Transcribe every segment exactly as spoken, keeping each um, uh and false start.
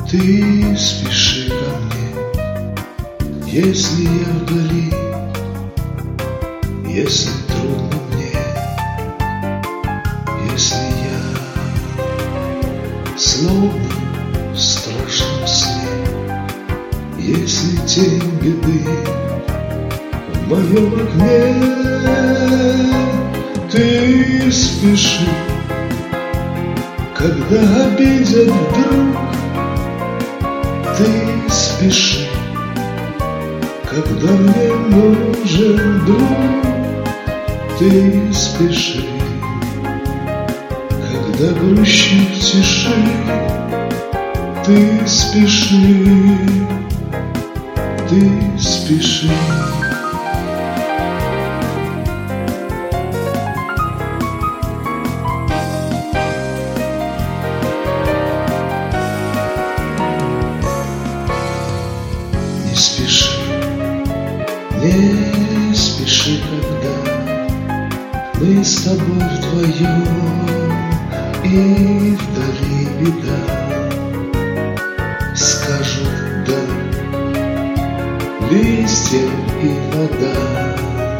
Ты спеши ко мне, если я вдали, если трудно мне, если я словно в страшном сне, если тень беды в моем окне. Ты спеши, когда обидят вдруг. Ты спеши, когда мне нужен друг. Ты спеши, когда грущи в тиши. Ты спеши, ты спеши. Не спеши, не спеши, когда мы с тобой вдвоем и вдали беда. Скажут да, листья и вода,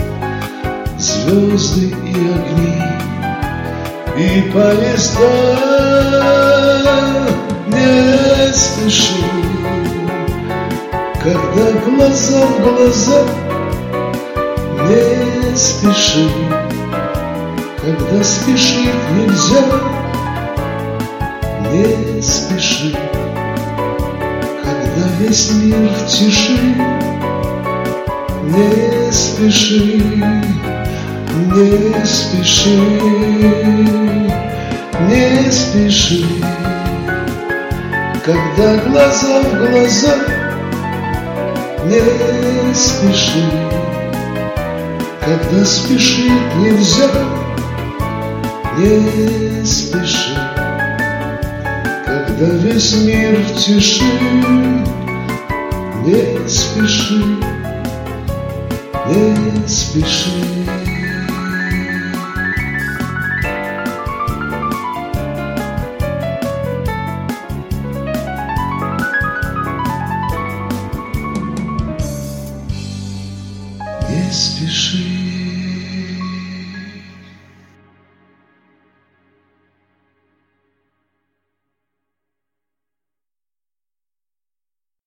звезды и огни, и поезда. Не спеши, когда глаза в глаза. Не спеши, когда спешить нельзя. Не спеши, когда весь мир в тиши. Не спеши, не спеши, не спеши, когда глаза в глаза. Не спеши, когда спешить нельзя. Не спеши, когда весь мир в тиши. Не спеши, не спеши.